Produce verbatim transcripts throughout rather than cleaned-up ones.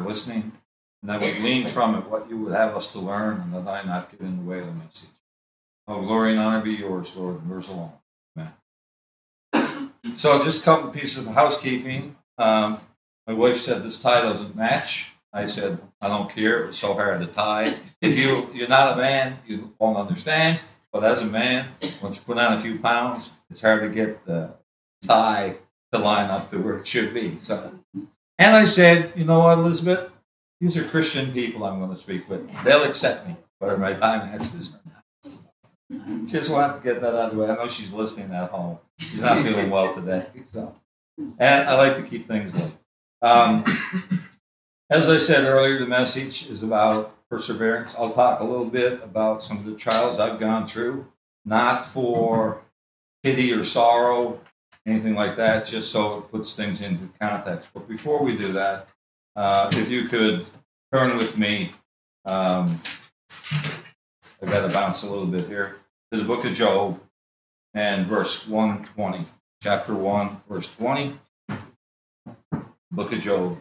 listening, and that we glean from it what you would have us to learn, and that I not get in the way of the message. Oh, glory and honor be yours, Lord, and yours alone. Amen. So just a couple pieces of housekeeping. Um, my wife said this tie doesn't match. I said, I don't care. It was so hard to tie. If you, you're not a man, you won't understand. But as a man, once you put on a few pounds, it's hard to get the tie to line up to where it should be. So, and I said, you know what, Elizabeth? These are Christian people I'm going to speak with. They'll accept me, whether my time matches or not. Just wanted to get that out of the way. I know she's listening at home. She's not feeling well today. So, and I like to keep things light. Um, as I said earlier, the message is about perseverance. I'll talk a little bit about some of the trials I've gone through, not for pity or sorrow, anything like that, just so it puts things into context. But before we do that, uh, if you could turn with me, um, I've got to bounce a little bit here, to the book of Job and verse one twenty. Chapter one, verse twenty. Book of Job.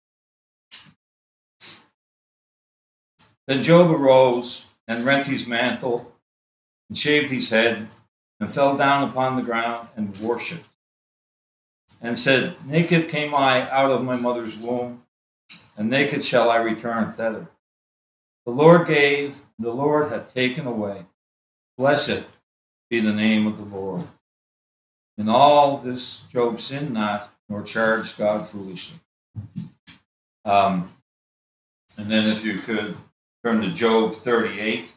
Then Job arose and rent his mantle and shaved his head and fell down upon the ground and worshipped and said, naked came I out of my mother's womb, and naked shall I return thither. The Lord gave, the Lord hath taken away. Blessed be the name of the Lord. In all this Job sinned not, nor charged God foolishly. Um, and then if you could turn to Job thirty-eight.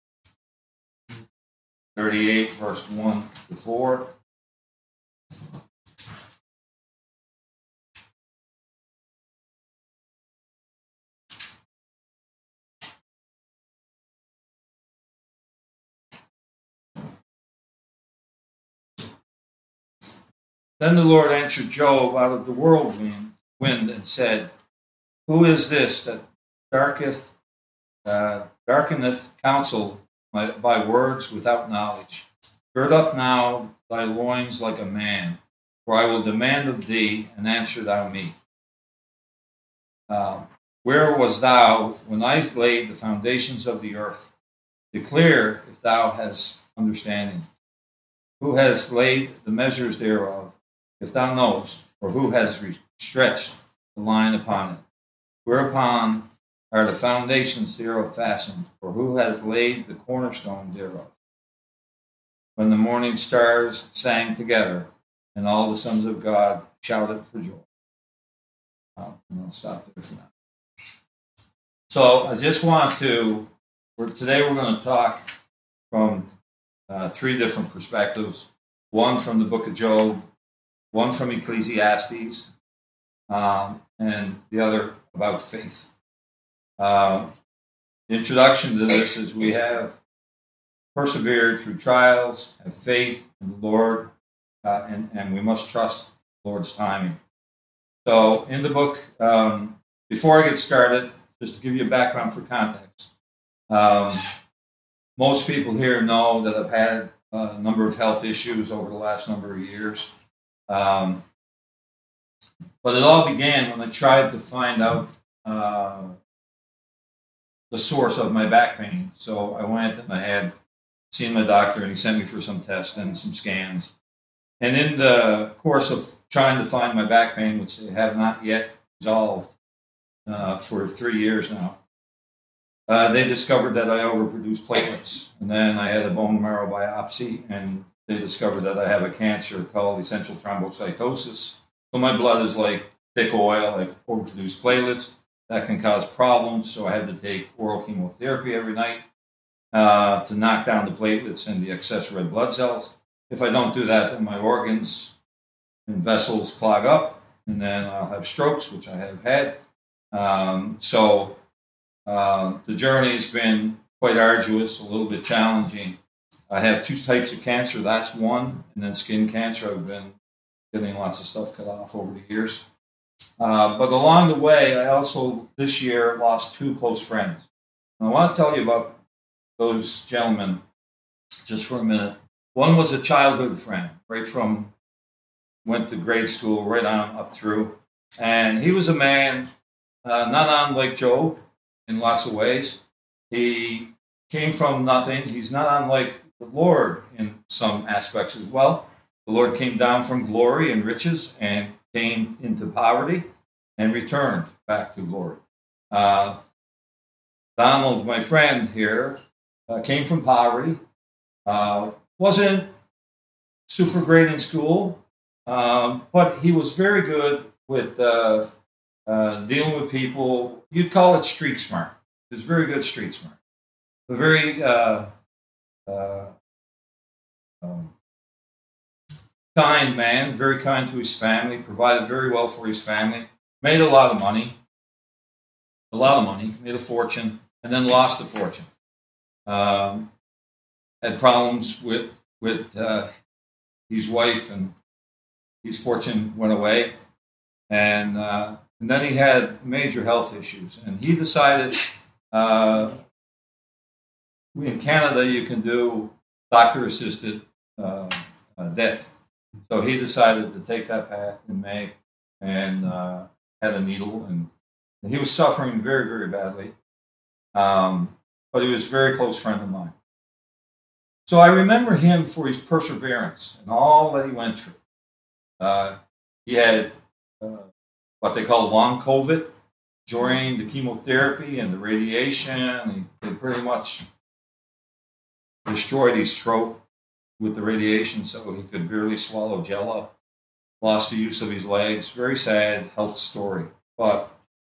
thirty-eight, verse one to four. Then the Lord answered Job out of the whirlwind wind and said, who is this that darketh, uh, darkeneth counsel by, by words without knowledge? Gird up now thy loins like a man, for I will demand of thee, and answer thou me. Uh, where was thou when I laid the foundations of the earth? Declare if thou hast understanding. Who has laid the measures thereof, if thou knowest, or who has stretched the line upon it? Whereupon are the foundations thereof fastened, or who has laid the cornerstone thereof? When the morning stars sang together, and all the sons of God shouted for joy. Um, and I'll stop there for now. So I just want to, we're, today we're going to talk from uh, three different perspectives. One from the book of Job, one from Ecclesiastes, um, and the other about faith. Uh, the introduction to this is we have persevered through trials, have faith in the Lord, uh, and, and we must trust the Lord's timing. So in the book, um, before I get started, just to give you a background for context, um, most people here know that I've had a number of health issues over the last number of years. Um, but it all began when I tried to find out uh, the source of my back pain. So I went and I had seen my doctor, and he sent me for some tests and some scans. And in the course of trying to find my back pain, which they have not yet resolved uh, for three years now, uh, they discovered that I overproduced platelets. And then I had a bone marrow biopsy, and they discovered that I have a cancer called essential thrombocytosis. So my blood is like thick oil. I overproduce platelets. That can cause problems. So I had to take oral chemotherapy every night uh, to knock down the platelets and the excess red blood cells. If I don't do that, then my organs and vessels clog up, and then I'll have strokes, which I have had. Um, so uh, the journey has been quite arduous, a little bit challenging. I have two types of cancer. That's one, and then skin cancer. I've been getting lots of stuff cut off over the years. Uh, but along the way, I also this year lost two close friends. And I want to tell you about those gentlemen just for a minute. One was a childhood friend, right from, went to grade school, right on up through. And he was a man uh, not unlike Job in lots of ways. He came from nothing. He's not unlike the Lord in some aspects as well. The Lord came down from glory and riches and came into poverty and returned back to glory. Uh, Donald, my friend here, uh, came from poverty, uh, wasn't super great in school, um, but he was very good with uh, uh, dealing with people. You'd call it street smart. He was very good street smart. A very uh, uh, um, kind man, very kind to his family, provided very well for his family, made a lot of money, a lot of money, made a fortune, and then lost a fortune. Um, had problems with with uh, his wife, and his fortune went away, and uh, and then he had major health issues, and he decided. Uh, in Canada, you can do doctor-assisted uh, uh, death. So he decided to take that path in May, and uh, had a needle, and he was suffering very, very badly. Um, but he was a very close friend of mine. So I remember him for his perseverance and all that he went through. Uh, he had uh, what they call long COVID during the chemotherapy and the radiation. He, he pretty much destroyed his throat with the radiation, so he could barely swallow Jello. Lost the use of his legs. Very sad health story. But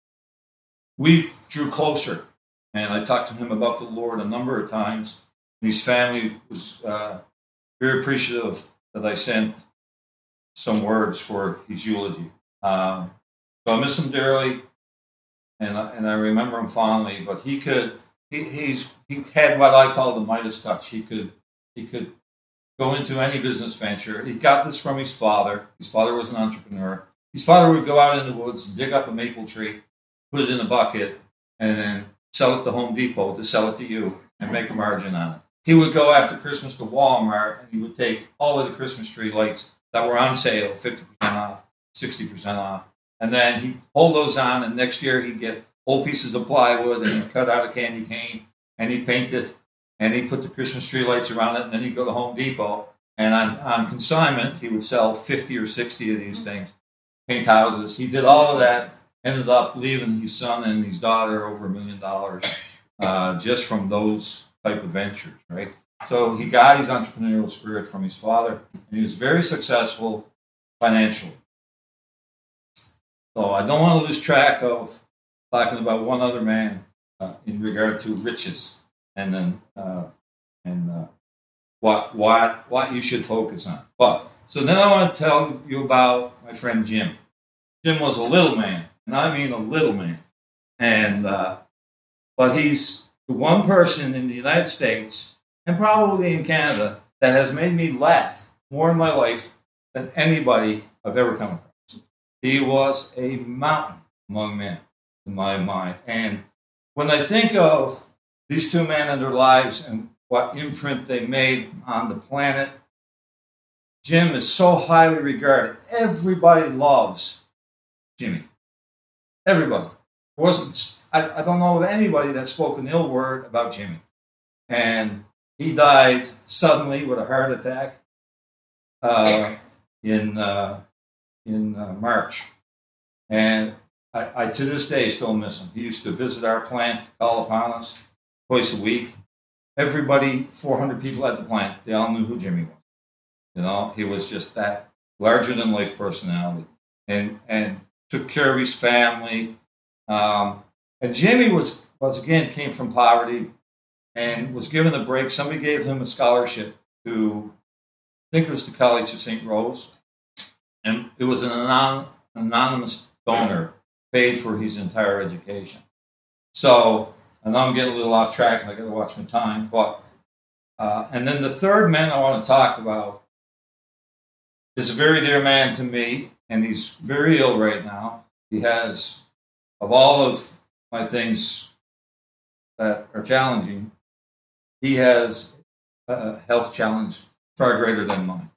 we drew closer, and I talked to him about the Lord a number of times. His family was uh, very appreciative that I sent some words for his eulogy. Um, so I miss him dearly, and I, and I remember him fondly. But he could, he, he's he had what I call the Midas touch. He could he could go into any business venture. He got this from his father. His father was an entrepreneur. His father would go out in the woods and dig up a maple tree, put it in a bucket, and then sell it to Home Depot to sell it to you and make a margin on it. He would go after Christmas to Walmart, and he would take all of the Christmas tree lights that were on sale, fifty percent off, sixty percent off. And then he'd hold those on, and next year he'd get old pieces of plywood, and he'd cut out a candy cane, and he'd paint it, and he'd put the Christmas tree lights around it, and then he'd go to Home Depot. And on, on consignment, he would sell fifty or sixty of these things, paint houses. He did all of that, ended up leaving his son and his daughter over a million dollars uh, just from those type of ventures, right? So he got his entrepreneurial spirit from his father, and he was very successful financially. So I don't want to lose track of talking about one other man uh, in regard to riches, and then uh, and uh, what what what you should focus on. But so then I want to tell you about my friend Jim. Jim was a little man, and I mean a little man, and uh, but he's the one person in the United States and probably in Canada that has made me laugh more in my life than anybody I've ever come across. He was a mountain among men in my mind. And when I think of these two men and their lives and what imprint they made on the planet, Jim is so highly regarded. Everybody loves Jimmy. Everybody. It wasn't I, I don't know of anybody that spoke an ill word about Jimmy. And he died suddenly with a heart attack uh, in uh, in uh, March. And I, I, to this day, still miss him. He used to visit our plant, call upon us twice a week. Everybody, four hundred people at the plant, they all knew who Jimmy was. You know, he was just that larger-than-life personality. And, and took care of his family. Um, And Jimmy was, once again, came from poverty and was given a break. Somebody gave him a scholarship to, I think it was the College of Saint Rose. And it was an anon- anonymous donor paid for his entire education. So, and I'm getting a little off track and I got to watch my time. But, uh, and then the third man I want to talk about is a very dear man to me, and he's very ill right now. He has, of all of my things that are challenging, he has a health challenge far greater than mine.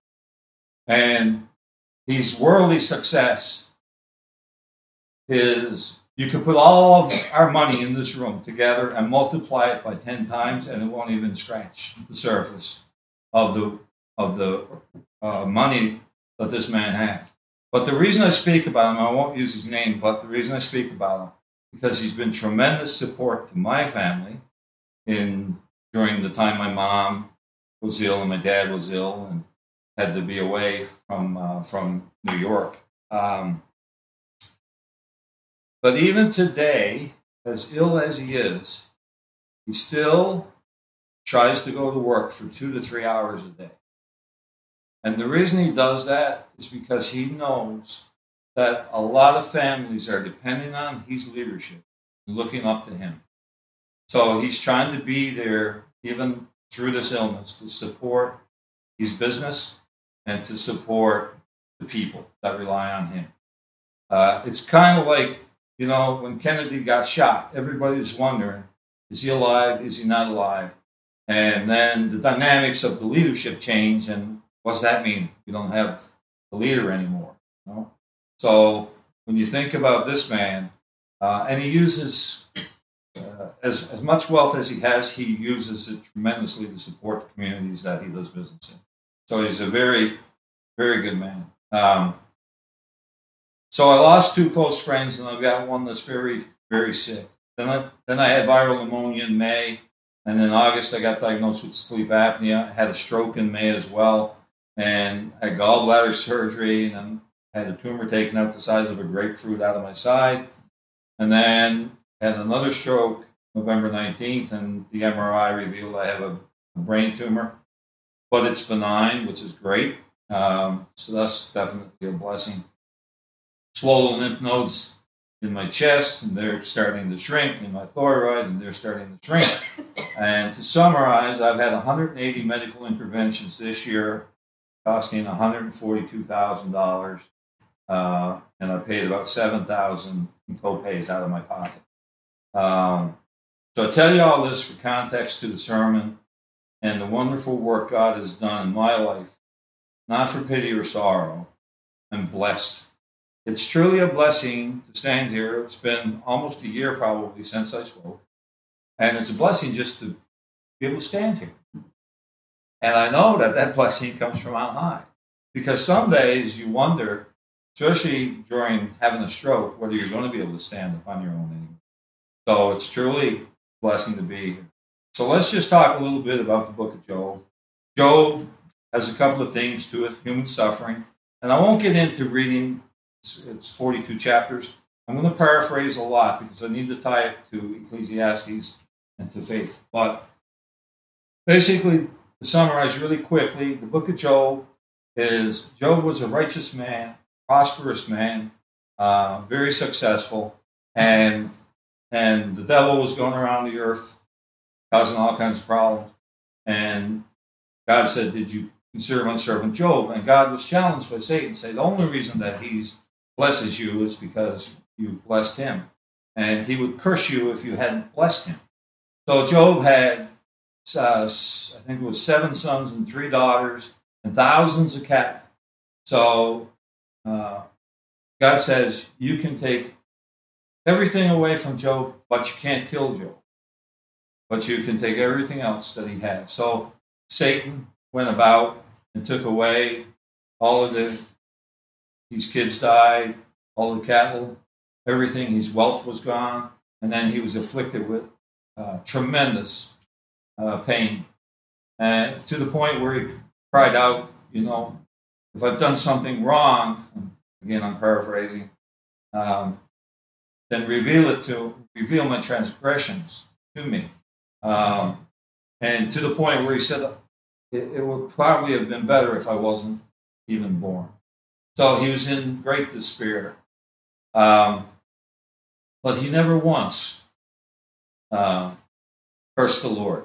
And his worldly success, his You could put all of our money in this room together and multiply it by ten times, and it won't even scratch the surface of the of the uh, money that this man had. But the reason I speak about him, I won't use his name, but the reason I speak about him, because he's been tremendous support to my family in during the time my mom was ill and my dad was ill and had to be away from uh, from New York. Um, but even today, as ill as he is, he still tries to go to work for two to three hours a day. And the reason he does that is because he knows that a lot of families are depending on his leadership and looking up to him. So he's trying to be there, even through this illness, to support his business and to support the people that rely on him. Uh, it's kind of like, you know, when Kennedy got shot, everybody was wondering, is he alive? Is he not alive? And then the dynamics of the leadership change, and what's that mean? We don't have a leader anymore. You know? So when you think about this man, uh, and he uses uh, as, as much wealth as he has, he uses it tremendously to support the communities that he does business in. So he's a very, very good man. Um, so I lost two close friends, and I've got one that's very, very sick. Then I, then I had viral pneumonia in May, and in August I got diagnosed with sleep apnea. I had a stroke in May as well, and had gallbladder surgery, and then had a tumor taken out the size of a grapefruit out of my side, and then had another stroke November nineteenth, and the M R I revealed I have a, a brain tumor, but it's benign, which is great. Um, so that's definitely a blessing. Swollen lymph nodes in my chest, and they're starting to shrink, in my thyroid, and they're starting to shrink. And to summarize, I've had one hundred eighty medical interventions this year, costing one hundred forty-two thousand dollars, uh, and I paid about seven thousand dollars in co-pays out of my pocket. Um, so I tell you all this for context to the sermon and the wonderful work God has done in my life, not for pity or sorrow. I'm blessed. It's truly a blessing to stand here. It's been almost a year probably since I spoke, and it's a blessing just to be able to stand here. And I know that that blessing comes from on high, because some days you wonder, especially during having a stroke, whether you're going to be able to stand up on your own anymore. So it's truly a blessing to be here. So let's just talk a little bit about the book of Job. Job has a couple of themes to it, human suffering. And I won't get into reading, it's, it's forty-two chapters. I'm going to paraphrase a lot because I need to tie it to Ecclesiastes and to faith. But basically, to summarize really quickly, the book of Job is, Job was a righteous man, prosperous man, uh, very successful, and and the devil was going around the earth causing all kinds of problems. And God said, did you consider my servant Job? And God was challenged by Satan, saying, the only reason that he blesses you is because you've blessed him. And he would curse you if you hadn't blessed him. So Job had, uh, I think it was seven sons and three daughters and thousands of cattle. So uh, God says, you can take everything away from Job, but you can't kill Job. But you can take everything else that he had. So Satan went about and took away all of the, his kids died, all the cattle, everything, his wealth was gone, and then he was afflicted with uh, tremendous uh, pain. And to the point where he cried out, you know, if I've done something wrong, again, I'm paraphrasing, um, then reveal it to, reveal my transgressions to me. Um, and to the point where he said, it, it would probably have been better if I wasn't even born. So he was in great despair. Um, but he never once uh, cursed the Lord.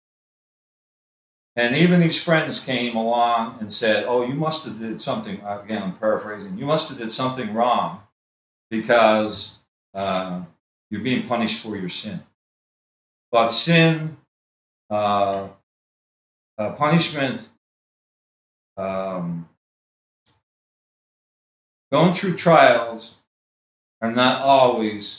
And even his friends came along and said, oh, you must have did something, again, I'm paraphrasing, you must have did something wrong because uh, you're being punished for your sin. But sin, uh, uh, punishment, um, going through trials are not always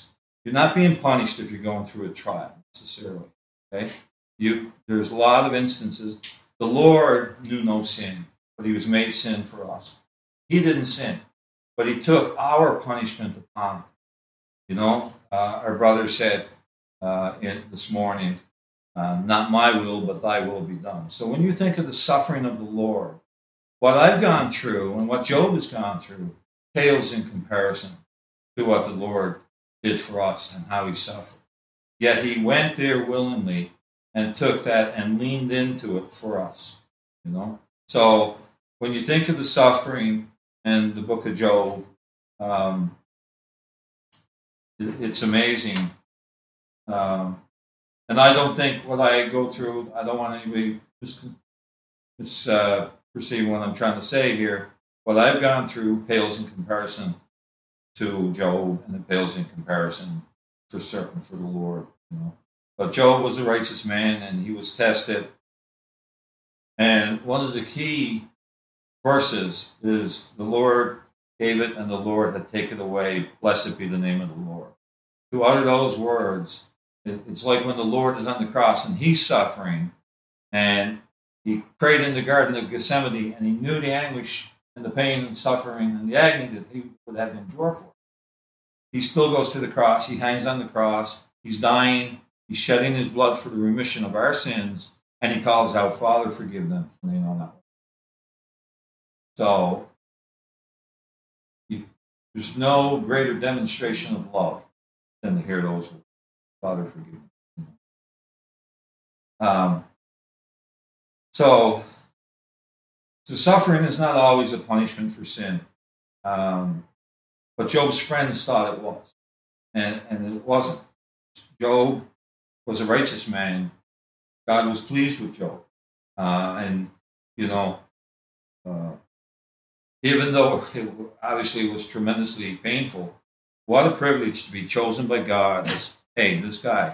You're not being punished if you're going through a trial necessarily. Okay? You there's a lot of instances. The Lord knew no sin, but he was made sin for us. He didn't sin, but he took our punishment upon him. You know, uh, our brother said uh, in, this morning, uh, not my will, but thy will be done. So when you think of the suffering of the Lord, what I've gone through and what Job has gone through pales in comparison to what the Lord did for us and how he suffered. Yet he went there willingly and took that and leaned into it for us. You know, so when you think of the suffering in the book of Job, um, it, it's amazing. Um, and I don't think what I go through, I don't want anybody to mis, uh, perceive what I'm trying to say here. What I've gone through pales in comparison to Job, and it pales in comparison for certain for the Lord. You know, but Job was a righteous man, and he was tested. And one of the key verses is the Lord gave it, and the Lord had taken it away. Blessed be the name of the Lord. To utter those words, it's like when the Lord is on the cross and he's suffering, and he prayed in the Garden of Gethsemane, and he knew the anguish and the pain and suffering and the agony that he would have to endure for. He still goes to the cross. He hangs on the cross. He's dying. He's shedding his blood for the remission of our sins. And he calls out, Father, forgive them, for they know not. So you, there's no greater demonstration of love than to hear those words. Father, forgive them. Um, so the suffering is not always a punishment for sin. Um, but Job's friends thought it was. And, and it wasn't. Job was a righteous man. God was pleased with Job. Uh, and, you know, uh, even though it obviously was tremendously painful, what a privilege to be chosen by God as, hey, this guy,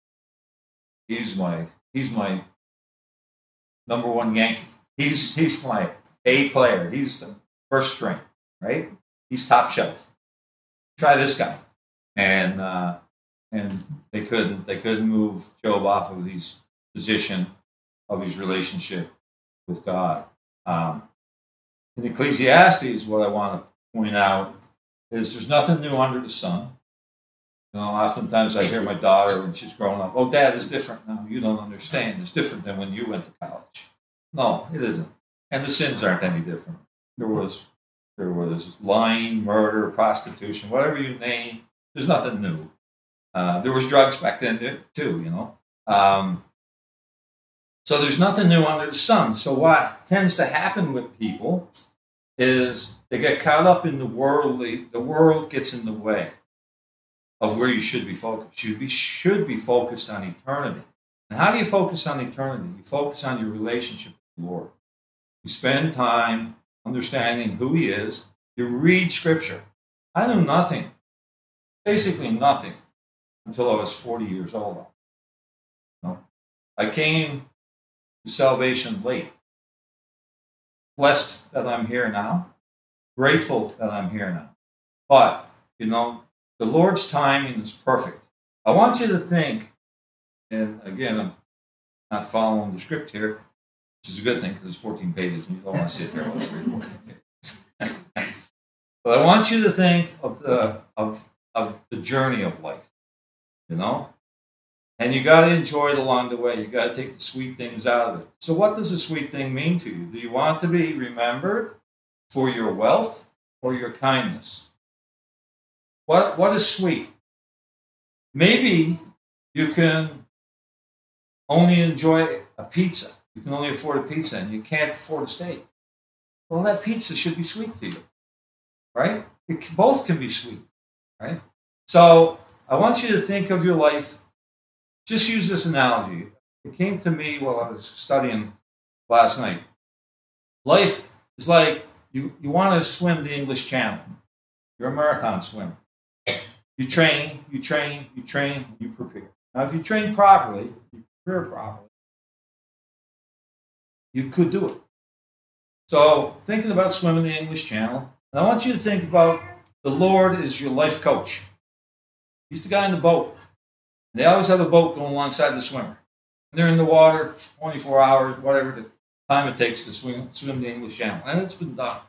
he's my he's my number one Yankee. He's he's my A player. He's the first string, right? He's top shelf. Try this guy. And uh, and they couldn't they couldn't move Job off of his position of his relationship with God. Um, in Ecclesiastes, what I want to point out is there's nothing new under the sun. You know, oftentimes I hear my daughter when she's growing up, oh, Dad, it's different now. You don't understand. It's different than when you went to college. No, it isn't. And the sins aren't any different. There was there was lying, murder, prostitution, whatever you name. There's nothing new. Uh, there was drugs back then too, you know. Um, so there's nothing new under the sun. So what tends to happen with people is they get caught up in the worldly. The world gets in the way of where you should be focused. You be, should be focused on eternity. And how do you focus on eternity? You focus on your relationship with the Lord. You spend time understanding who He is. You read Scripture. I knew nothing, basically nothing, until I was forty years old. You know? I came to salvation late. Blessed that I'm here now. Grateful that I'm here now. But, you know, the Lord's timing is perfect. I want you to think, and again, I'm not following the script here, which is a good thing because it's fourteen pages and you don't want to sit there with every fourteen pages. But I want you to think of the of of the journey of life, you know? And you got to enjoy it along the way. You got to take the sweet things out of it. So what does a sweet thing mean to you? Do you want to be remembered for your wealth or your kindness? What What is sweet? Maybe you can only enjoy a pizza. You can only afford a pizza and you can't afford a steak. Well, that pizza should be sweet to you, right? It can, both can be sweet, right? So I want you to think of your life. Just use this analogy. It came to me while I was studying last night. Life is like you, you want to swim the English Channel. You're a marathon swimmer. You train, you train, you train, you prepare. Now, if you train properly, you prepare properly, you could do it. So, thinking about swimming the English Channel, and I want you to think about the Lord is your life coach. He's the guy in the boat. And they always have a boat going alongside the swimmer. And they're in the water twenty-four hours, whatever the time it takes to swim, swim the English Channel. And it's been done.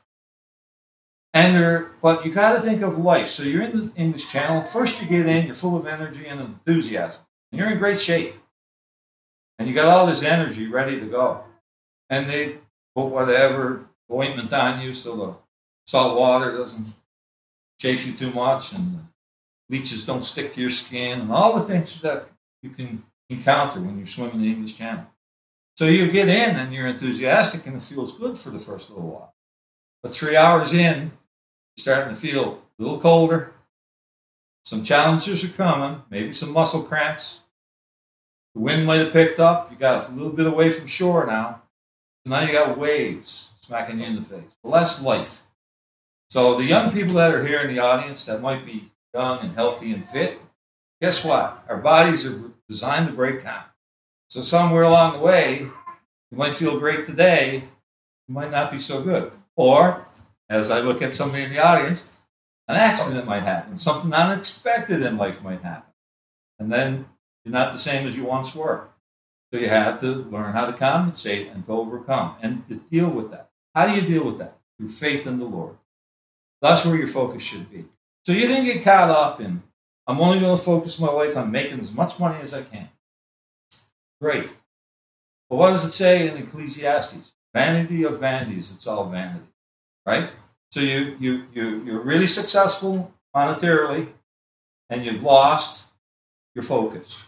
And they're, but you got to think of life. So you're in the English Channel. First you get in, you're full of energy and enthusiasm. And you're in great shape. And you got all this energy ready to go. And they put whatever ointment on you so the salt water doesn't chafe you too much and the leeches don't stick to your skin and all the things that you can encounter when you're swimming the English Channel. So you get in and you're enthusiastic and it feels good for the first little while. But three hours in, you're starting to feel a little colder. Some challenges are coming, maybe some muscle cramps. The wind might have picked up. You got a little bit away from shore now. So now you got waves smacking you in the face. Well, that's life. So the young people that are here in the audience that might be young and healthy and fit, guess what? Our bodies are designed to break down. So somewhere along the way, you might feel great today, you might not be so good. Or, as I look at somebody in the audience, an accident might happen. Something unexpected in life might happen. And then you're not the same as you once were. So you have to learn how to compensate and to overcome and to deal with that. How do you deal with that? Through faith in the Lord. That's where your focus should be. So you didn't get caught up in, I'm only going to focus my life on making as much money as I can. Great. But what does it say in Ecclesiastes? Vanity of vanities, it's all vanity. Right? So you, you, you, you're really successful monetarily, and you've lost your focus.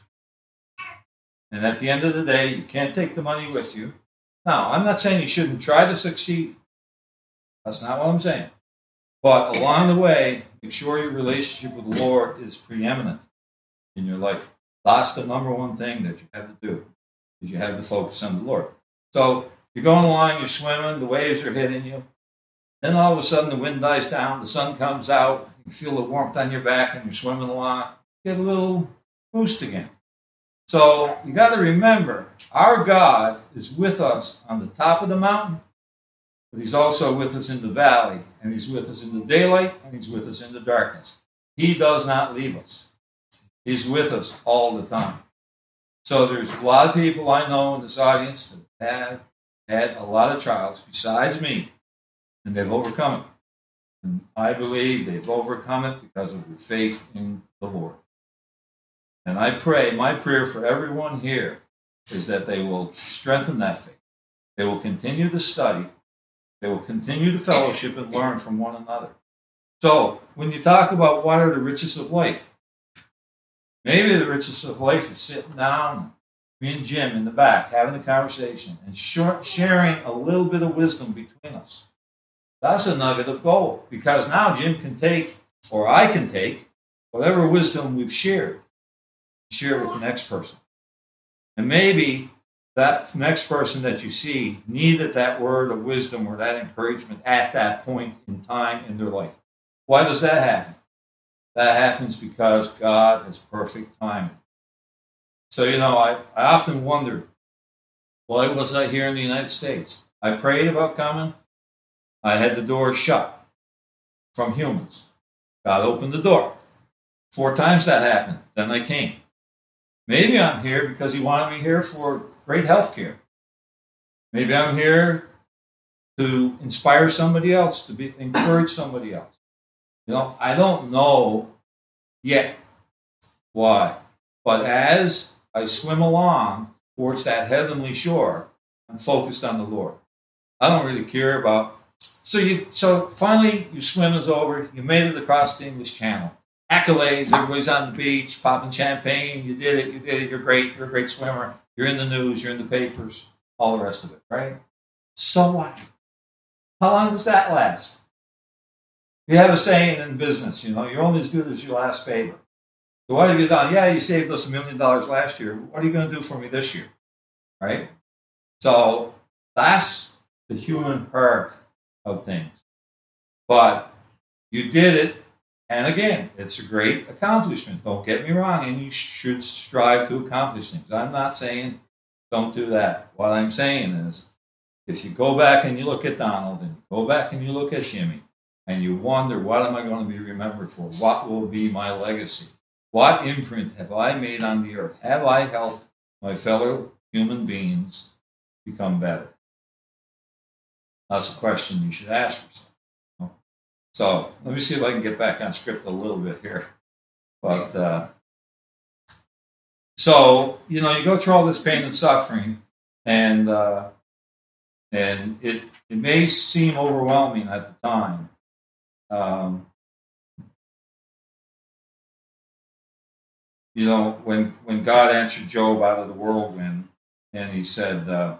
And at the end of the day, you can't take the money with you. Now, I'm not saying you shouldn't try to succeed. That's not what I'm saying. But along the way, make sure your relationship with the Lord is preeminent in your life. That's the number one thing that you have to do, is you have to focus on the Lord. So you're going along, you're swimming, the waves are hitting you. Then all of a sudden the wind dies down, the sun comes out, you feel the warmth on your back, and you're swimming along. You get a little boost again. So you got to remember, our God is with us on the top of the mountain, but he's also with us in the valley, and he's with us in the daylight, and he's with us in the darkness. He does not leave us. He's with us all the time. So there's a lot of people I know in this audience that have had a lot of trials besides me, and they've overcome it. And I believe they've overcome it because of their faith in the Lord. And I pray, my prayer for everyone here is that they will strengthen that faith. They will continue to study. They will continue to fellowship and learn from one another. So when you talk about what are the riches of life, maybe the riches of life is sitting down, me and Jim in the back, having a conversation and sharing a little bit of wisdom between us. That's a nugget of gold, because now Jim can take, or I can take, whatever wisdom we've shared, share it with the next person. And maybe that next person that you see needed that word of wisdom or that encouragement at that point in time in their life. Why does that happen? That happens because God has perfect timing. So, you know, I, I often wondered, why was I here in the United States? I prayed about coming. I had the door shut from humans. God opened the door. Four times that happened. Then I came. Maybe I'm here because he wanted me here for great health care. Maybe I'm here to inspire somebody else, to be, encourage somebody else. You know, I don't know yet why. But as I swim along towards that heavenly shore, I'm focused on the Lord. I don't really care about... So you, so finally, your swim is over. You made it across the English Channel. Accolades, everybody's on the beach, popping champagne. You did it, you did it, you're great, you're a great swimmer. You're in the news, you're in the papers, all the rest of it, right? So what? How long does that last? You have a saying in business, you know, you're only as good as your last favor. So what have you done? Yeah, you saved us a million dollars last year. What are you going to do for me this year? Right? So that's the human part of things. But you did it. And again, it's a great accomplishment. Don't get me wrong, and you should strive to accomplish things. I'm not saying don't do that. What I'm saying is, if you go back and you look at Donald, and you go back and you look at Jimmy, and you wonder, what am I going to be remembered for? What will be my legacy? What imprint have I made on the earth? Have I helped my fellow human beings become better? That's a question you should ask yourself. So let me see if I can get back on script a little bit here. But uh, so you know, you go through all this pain and suffering, and uh, and it it may seem overwhelming at the time. Um, you know, when when God answered Job out of the whirlwind, and he said, uh,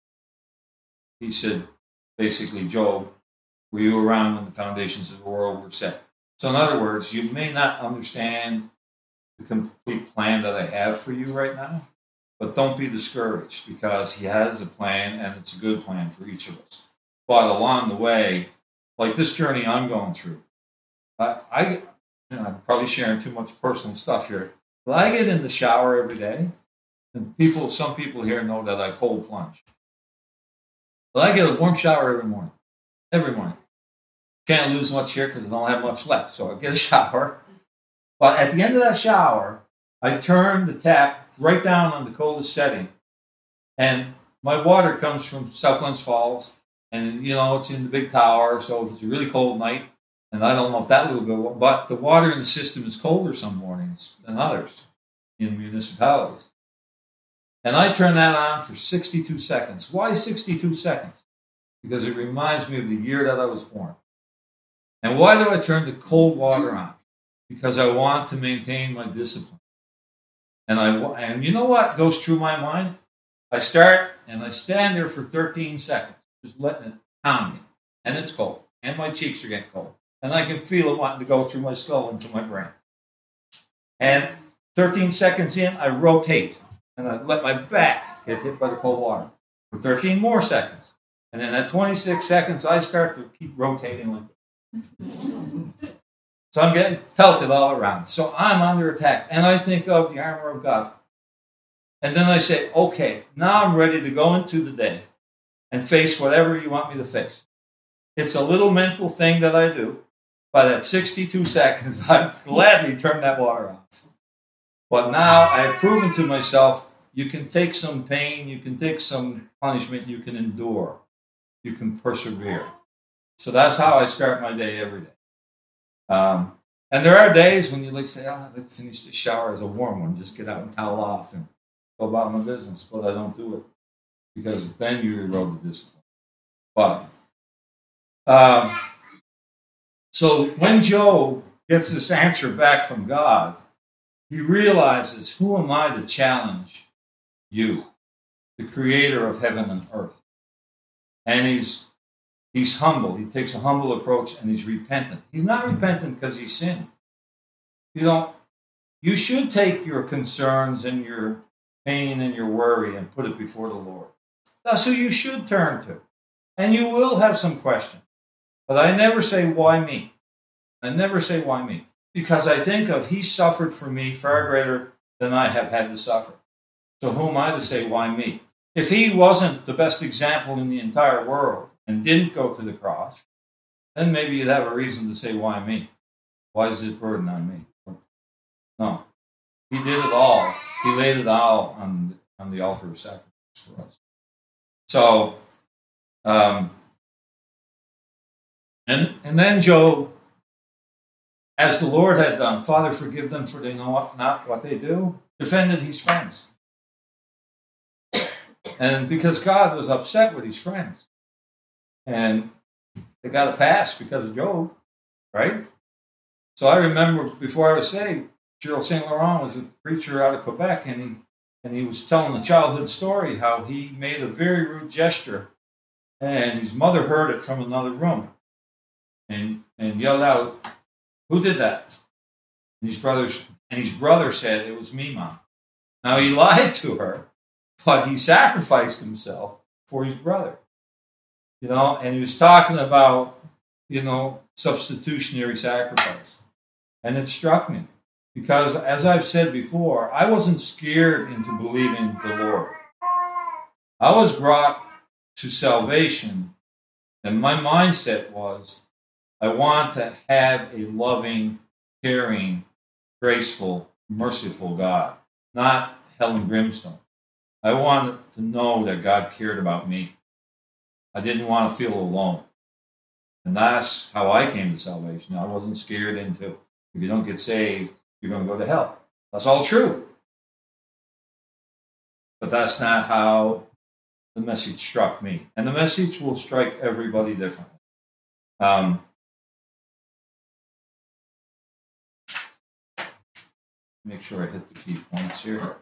he said, basically, Job, were you around when the foundations of the world were set? So in other words, you may not understand the complete plan that I have for you right now, but don't be discouraged, because he has a plan, and it's a good plan for each of us. But along the way, like this journey I'm going through, I, I you know, I'm probably sharing too much personal stuff here, but I get in the shower every day, and people, some people here know that I cold plunge. But I get a warm shower every morning, every morning. Can't lose much here because I don't have much left, so I get a shower. But at the end of that shower, I turn the tap right down on the coldest setting, and my water comes from South Glens Falls, and you know it's in the big tower. So if it's a really cold night, and I don't know if that little bit, but the water in the system is colder some mornings than others in municipalities. And I turn that on for sixty-two seconds. Why sixty-two seconds? Because it reminds me of the year that I was born. And why do I turn the cold water on? Because I want to maintain my discipline. And I and you know what goes through my mind? I start and I stand there for thirteen seconds, just letting it pound me. And it's cold. And my cheeks are getting cold. And I can feel it wanting to go through my skull into my brain. And thirteen seconds in, I rotate. And I let my back get hit by the cold water for thirteen more seconds. And then at twenty-six seconds, I start to keep rotating like that. So I'm getting pelted all around. So I'm under attack. And I think of the armor of God. And then I say, okay, now I'm ready to go into the day and face whatever you want me to face. It's a little mental thing that I do. But at sixty-two seconds, I gladly turn that water off. But now I've proven to myself, you can take some pain, you can take some punishment, you can endure, you can persevere. So that's how I start my day every day. Um, and there are days when you like say, oh, I'd like to finish the shower as a warm one, just get out and towel off and go about my business. But I don't do it because then you erode the discipline. But um, so when Job gets this answer back from God, he realizes, who am I to challenge you, the creator of heaven and earth? And he's he's humble. He takes a humble approach, and he's repentant. He's not repentant because he sinned. You know, you should take your concerns and your pain and your worry and put it before the Lord. That's who you should turn to. And you will have some questions. But I never say, why me? I never say, why me? Because I think of, he suffered for me far greater than I have had to suffer. So who am I to say, why me? If he wasn't the best example in the entire world and didn't go to the cross, then maybe you'd have a reason to say, why me? Why is this burden on me? No. He did it all. He laid it all on, on the altar of sacrifice for us. So, um, and, and then Job, as the Lord had done, Father, forgive them, for they know not what they do, defended his friends. And because God was upset with his friends. And they got a pass because of Job, right? So I remember before I was saved, Gerald Saint Laurent was a preacher out of Quebec, and he, and he was telling a childhood story how he made a very rude gesture, and his mother heard it from another room and, and yelled out, who did that? And his brothers and his brother said, it was me, Mom. Now he lied to her, but he sacrificed himself for his brother. You know, and he was talking about, you know, substitutionary sacrifice. And it struck me because, as I've said before, I wasn't scared into believing the Lord. I was brought to salvation, and my mindset was, I want to have a loving, caring, graceful, merciful God, not hell and brimstone. I wanted to know that God cared about me. I didn't want to feel alone. And that's how I came to salvation. I wasn't scared into, if you don't get saved, you're going to go to hell. That's all true. But that's not how the message struck me. And the message will strike everybody differently. Um, make sure I hit the key points here.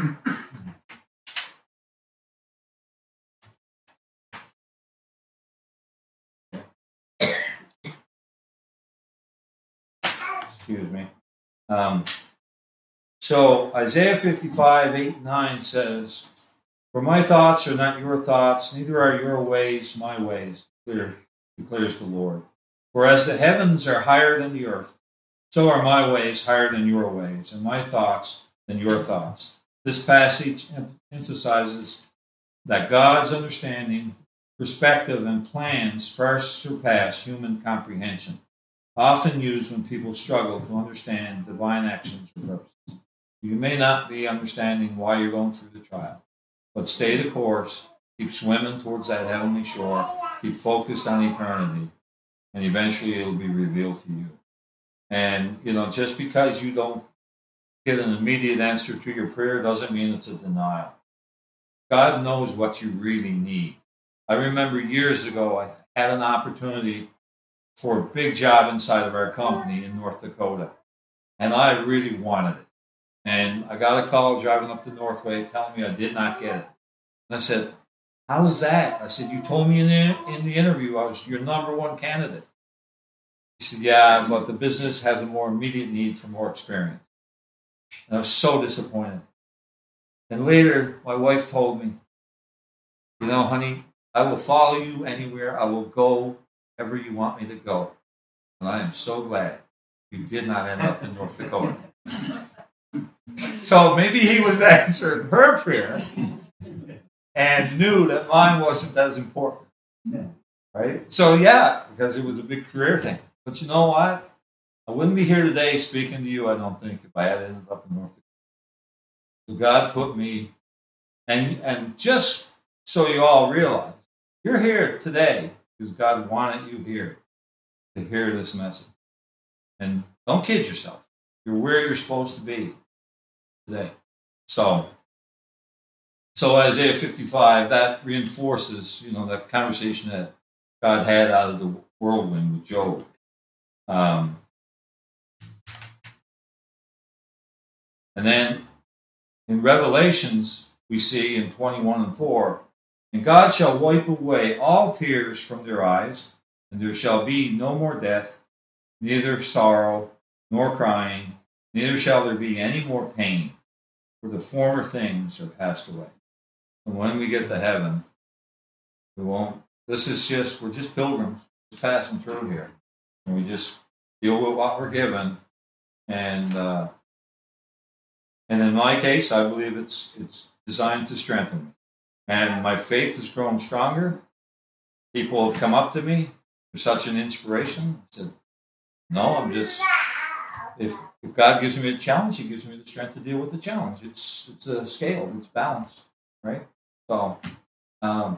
Excuse me. Um, so Isaiah fifty-five, eight and nine says, "For my thoughts are not your thoughts, neither are your ways my ways, declare, declares the Lord. For as the heavens are higher than the earth, so are my ways higher than your ways, and my thoughts than your thoughts." This passage em- emphasizes that God's understanding, perspective, and plans far surpass human comprehension, often used when people struggle to understand divine actions or purposes. You may not be understanding why you're going through the trial, but stay the course, keep swimming towards that heavenly shore, keep focused on eternity, and eventually it'll be revealed to you. And, you know, just because you don't get an immediate answer to your prayer doesn't mean it's a denial. God knows what you really need. I remember years ago, I had an opportunity for a big job inside of our company in North Dakota, and I really wanted it. And I got a call driving up the Northway telling me I did not get it. And I said, "How is that?" I said, "You told me in the, in the interview I was your number one candidate." He said, "Yeah, but the business has a more immediate need for more experience." And I was so disappointed. And later, my wife told me, "You know, honey, I will follow you anywhere. I will go wherever you want me to go. And I am so glad you did not end up in North Dakota." So maybe he was answering her prayer and knew that mine wasn't as important. Right? So yeah, because it was a big career thing. But you know what? I wouldn't be here today speaking to you, I don't think, if I had ended up in North Dakota. So God put me, and and just so you all realize, you're here today because God wanted you here to hear this message. And don't kid yourself. You're where you're supposed to be today. So, so Isaiah fifty-five, that reinforces, you know, that conversation that God had out of the whirlwind with Job. Um, and then in Revelations, we see in twenty-one and four, "And God shall wipe away all tears from their eyes, and there shall be no more death, neither sorrow, nor crying, neither shall there be any more pain, for the former things are passed away." And when we get to heaven, we won't, this is just, we're just pilgrims, just passing through here. And we just deal with what we're given. And uh, and in my case, I believe it's it's designed to strengthen me. And my faith has grown stronger. People have come up to me. You're such an inspiration. I said, no, I'm just, if if God gives me a challenge, he gives me the strength to deal with the challenge. It's it's a scale, it's balanced, right? So um,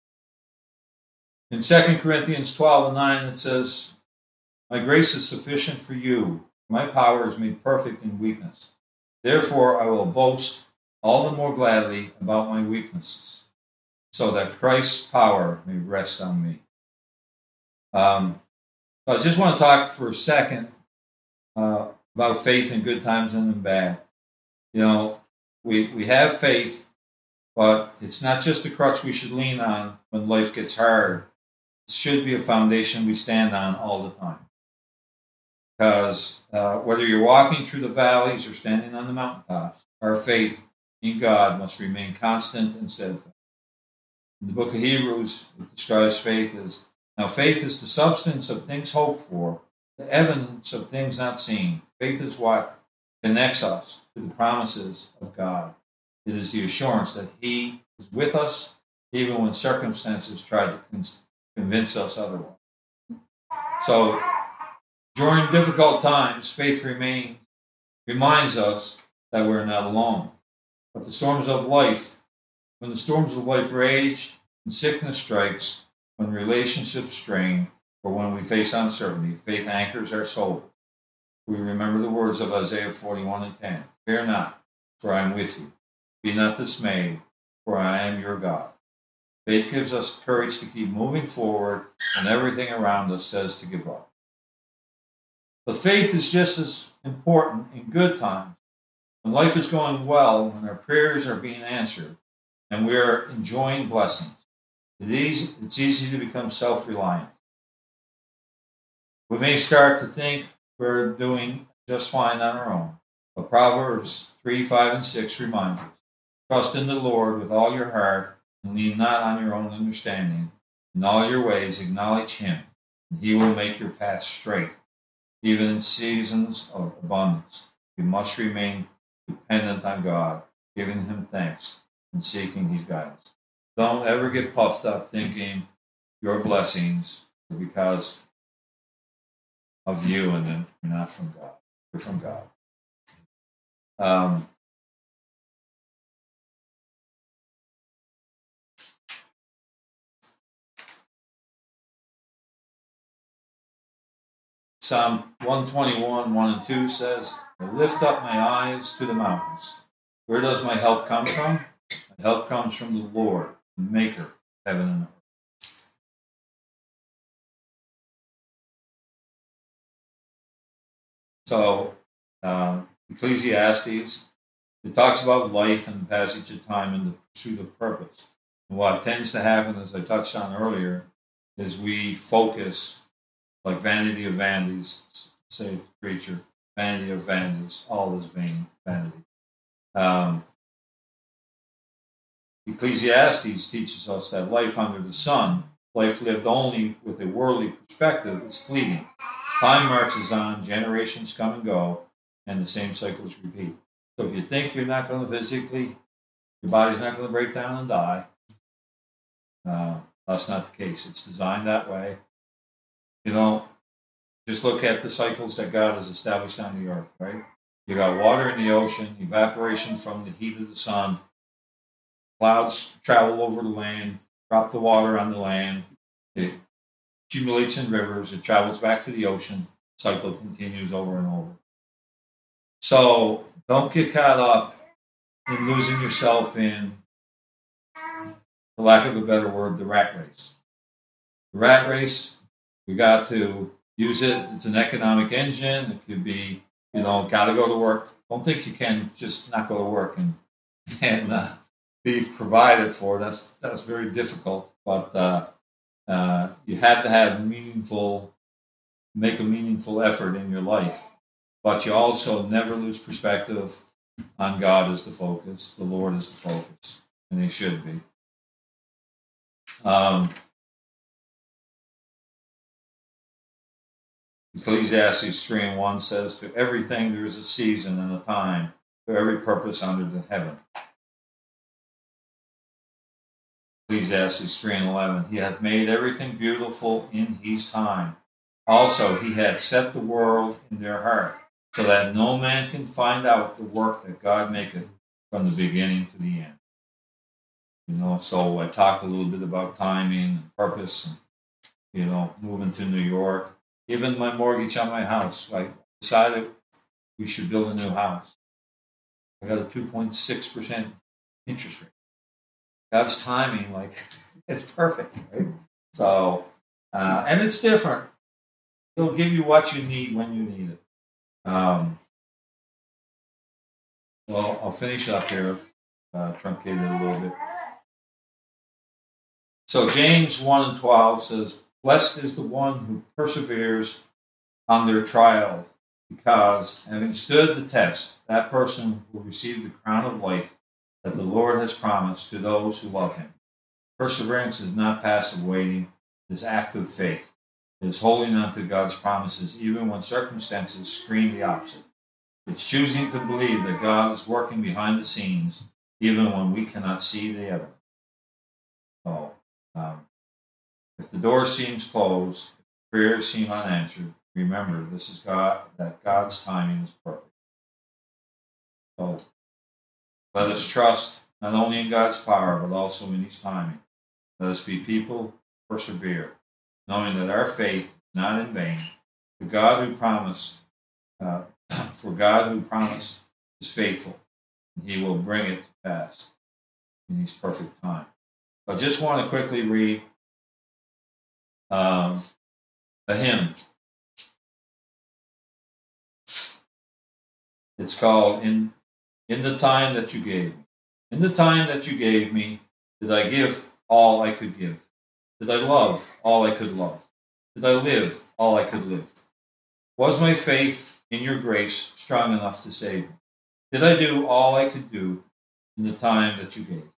in Second Corinthians twelve and nine, it says, "My grace is sufficient for you. My power is made perfect in weakness. Therefore, I will boast all the more gladly about my weaknesses, so that Christ's power may rest on me." Um, I just want to talk for a second uh, about faith in good times and in bad. You know, we, we have faith, but it's not just a crutch we should lean on when life gets hard. It should be a foundation we stand on all the time. Because uh, whether you're walking through the valleys or standing on the mountaintops, our faith in God must remain constant and steadfast. In the book of Hebrews, it describes faith as, "Now faith is the substance of things hoped for, the evidence of things not seen." Faith is what connects us to the promises of God. It is the assurance that he is with us, even when circumstances try to con- convince us otherwise. So, during difficult times, faith remain, reminds us that we're not alone. But the storms of life, when the storms of life rage and sickness strikes, when relationships strain, or when we face uncertainty, faith anchors our soul. We remember the words of Isaiah forty-one and ten. Fear not, for I am with you. Be not dismayed, for I am your God. Faith gives us courage to keep moving forward when everything around us says to give up. But faith is just as important in good times. When life is going well, when our prayers are being answered, and we are enjoying blessings, it's easy to become self-reliant. We may start to think we're doing just fine on our own. But Proverbs three, five, and six remind us, trust in the Lord with all your heart and lean not on your own understanding. In all your ways acknowledge him, and he will make your path straight. Even in seasons of abundance, you must remain dependent on God, giving him thanks and seeking his guidance. Don't ever get puffed up thinking your blessings are because of you and then you're not from God. You're from God. Um, Psalm one twenty-one, one and two says, I lift up my eyes to the mountains. Where does my help come from? My help comes from the Lord, the maker of heaven and earth. So, um, Ecclesiastes, it talks about life and the passage of time and the pursuit of purpose. And what tends to happen, as I touched on earlier, is we focus, like vanity of vanities, say the preacher, vanity of vanities, all is vain, vanity. Um, Ecclesiastes teaches us that life under the sun, life lived only with a worldly perspective, is fleeting. Time marches on, generations come and go, and the same cycles repeat. So if you think you're not going to physically, your body's not going to break down and die, uh, that's not the case. It's designed that way. You know, just look at the cycles that God has established on the earth, right? You got water in the ocean, evaporation from the heat of the sun, clouds travel over the land, drop the water on the land, it accumulates in rivers, it travels back to the ocean, cycle continues over and over. So don't get caught up in losing yourself in, for lack of a better word, the rat race. The rat race, we got to use it. It's an economic engine. It could be, you know, got to go to work. Don't think you can just not go to work and and uh, be provided for. That's that's very difficult. But uh, uh, you have to have meaningful, make a meaningful effort in your life. But you also never lose perspective on God as the focus. The Lord is the focus, and He should be. Um, Ecclesiastes three and one says, to everything there is a season and a time, to every purpose under the heaven. Ecclesiastes three and eleven, He hath made everything beautiful in His time. Also, He hath set the world in their heart, so that no man can find out the work that God maketh from the beginning to the end. You know, so I talked a little bit about timing and purpose and, you know, moving to New York. Even my mortgage on my house, I decided we should build a new house. I got a two point six percent interest rate. God's timing, like, it's perfect, right? So, uh, and it's different. He'll give you what you need when you need it. Um, well, I'll finish up here, uh, truncated a little bit. So James one and twelve says, blessed is the one who perseveres under trial, because having stood the test, that person will receive the crown of life that the Lord has promised to those who love Him. Perseverance is not passive waiting, it is active faith. It is holding on to God's promises even when circumstances scream the opposite. It's choosing to believe that God is working behind the scenes even when we cannot see the evidence. So, um, if the door seems closed, if prayers seem unanswered, remember this is God, that God's timing is perfect. So let us trust not only in God's power, but also in His timing. Let us be people who persevere, knowing that our faith is not in vain. The God who promised, uh, for God who promised is faithful, and He will bring it to pass in His perfect time. I just want to quickly read um, a hymn. It's called "In In the Time That You Gave Me." In the time that you gave me, did I give all I could give? Did I love all I could love? Did I live all I could live? Was my faith in your grace strong enough to save me? Did I do all I could do in the time that you gave?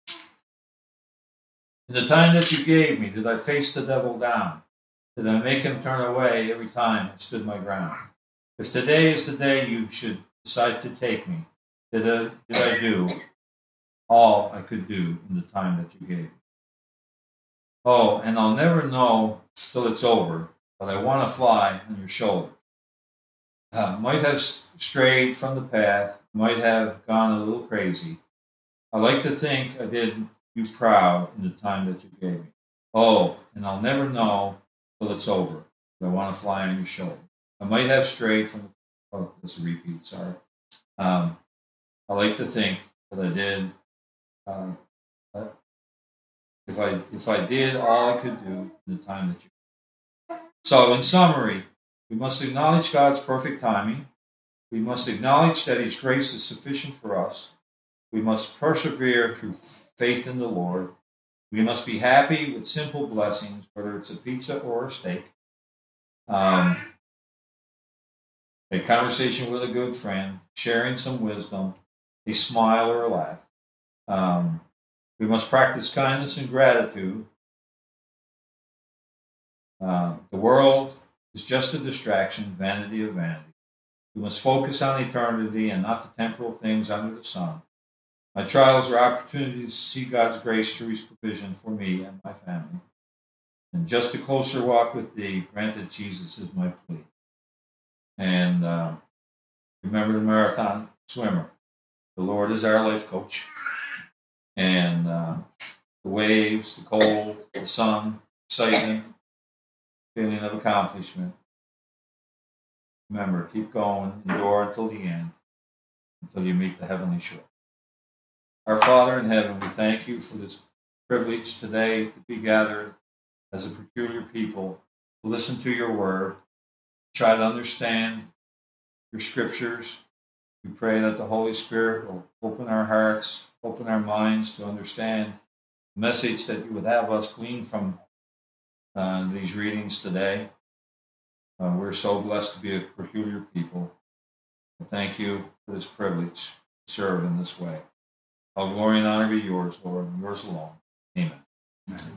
In the time that you gave me, did I face the devil down? Did I make him turn away every time I stood my ground? If today is the day you should decide to take me, did I, did I do all I could do in the time that you gave me? Oh, and I'll never know till it's over, but I want to fly on your shoulder. Uh, might have strayed from the path, might have gone a little crazy. I like to think I did you proud in the time that you gave me. Oh, and I'll never know till it's over, but I want to fly on your shoulder. I might have strayed from the oh, this is a repeat, sorry. Um, I like to think that I did uh, if I if I did all I could do in the time that you. So, in summary, we must acknowledge God's perfect timing. We must acknowledge that His grace is sufficient for us. We must persevere through faith in the Lord. We must be happy with simple blessings, whether it's a pizza or a steak. Um, a conversation with a good friend, sharing some wisdom, a smile or a laugh. Um, we must practice kindness and gratitude. Uh, the world is just a distraction, vanity of vanity. We must focus on eternity and not the temporal things under the sun. My trials are opportunities to see God's grace through His provision for me and my family. And just a closer walk with Thee, granted Jesus is my plea. And uh, remember the marathon swimmer. The Lord is our life coach. And uh, the waves, the cold, the sun, excitement, feeling of accomplishment. Remember, keep going, endure until the end, until you meet the heavenly shore. Our Father in heaven, we thank You for this privilege today to be gathered as a peculiar people, to listen to Your word, try to understand Your scriptures. We pray that the Holy Spirit will open our hearts, open our minds to understand the message that You would have us glean from uh, these readings today. Uh, we're so blessed to be a peculiar people. I thank You for this privilege to serve in this way. All glory and honor be Yours, Lord, and Yours alone. Amen. Amen.